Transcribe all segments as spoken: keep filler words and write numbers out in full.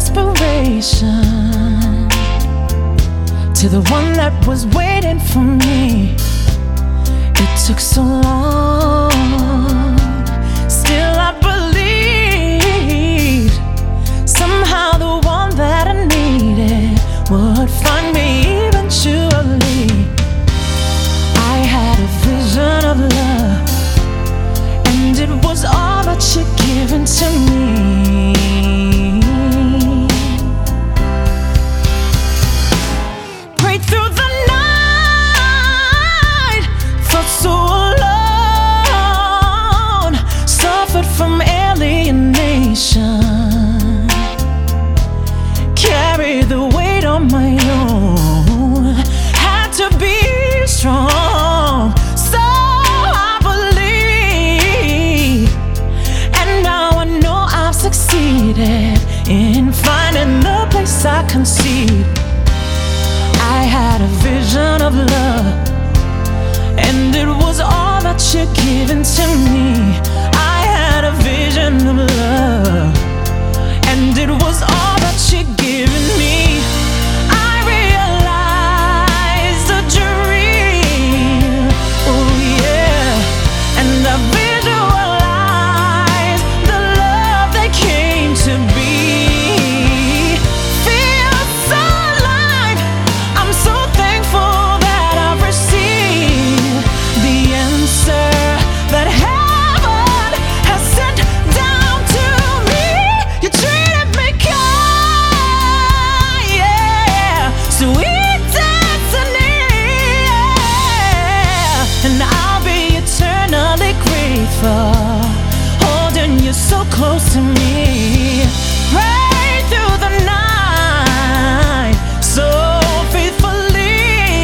desperation to the one that was waiting for me. It took so long, still I believed somehow the one that I needed would find me eventually. I had a vision of love, and it was all that you'd given to me. Prayed through the night, felt so alone, suffered from alienation, carried the weight on my own, had to be strong. So I believe, and now I know I've succeeded in finding the place I conceived. I had a vision of love, and it was all that you're giving to me. I had a vision of love, and it was all that you're giving me. I realized the dream, oh yeah, and I visualized the love that came to be. Feels so alive, I'm so thankful that I've received the answer that heaven has sent down to me. You treated me kind, yeah, sweet destiny, yeah. And I'll be eternally grateful, holding you so close to me. Pray through the night so faithfully,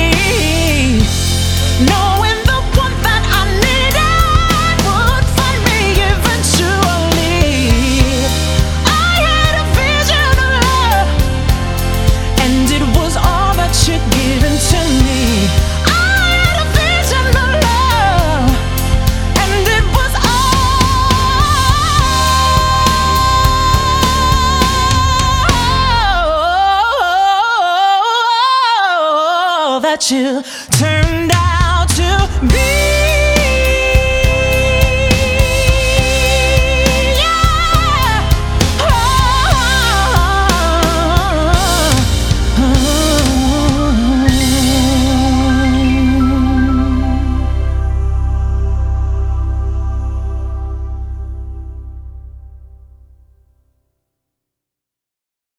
knowing the one that I needed would find me eventually. I had a vision of love, and it was all that you'd given to me. I had a vision of love, and it was all that you turned